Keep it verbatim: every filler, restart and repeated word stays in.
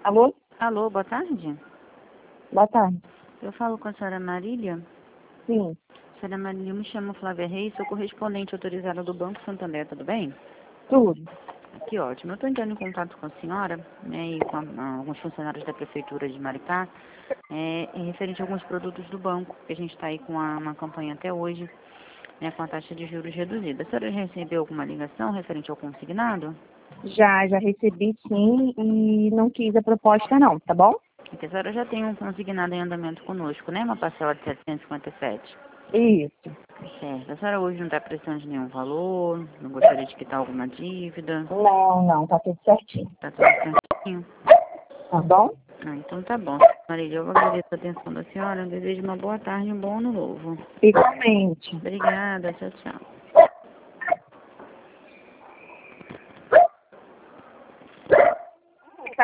Alô? Alô, boa tarde. Boa tarde. Eu falo com a senhora Marília. Sim. Senhora Marília, eu me chamo Flávia Reis, sou correspondente autorizada do Banco Santander, tudo bem? Tudo. Que ótimo. Eu estou entrando em contato com a senhora, né, e com a, a, alguns funcionários da Prefeitura de Maricá, é, em referente a alguns produtos do banco, que a gente está aí com a, uma campanha até hoje, né, com a taxa de juros reduzida. A senhora recebeu alguma ligação referente ao consignado? Já, já recebi sim e não quis a proposta não, tá bom? Porque a senhora já tem um consignado em andamento conosco, né? Uma parcela de setecentos e cinquenta e sete. Isso. Certo. A senhora hoje não está precisando de nenhum valor, não gostaria de quitar alguma dívida? Não, não, tá tudo certinho. Tá tudo certinho? Tá bom? Ah, então tá bom. Marília, eu agradeço a atenção da senhora, eu desejo uma boa tarde e um bom ano novo. Igualmente. Obrigada, tchau, tchau.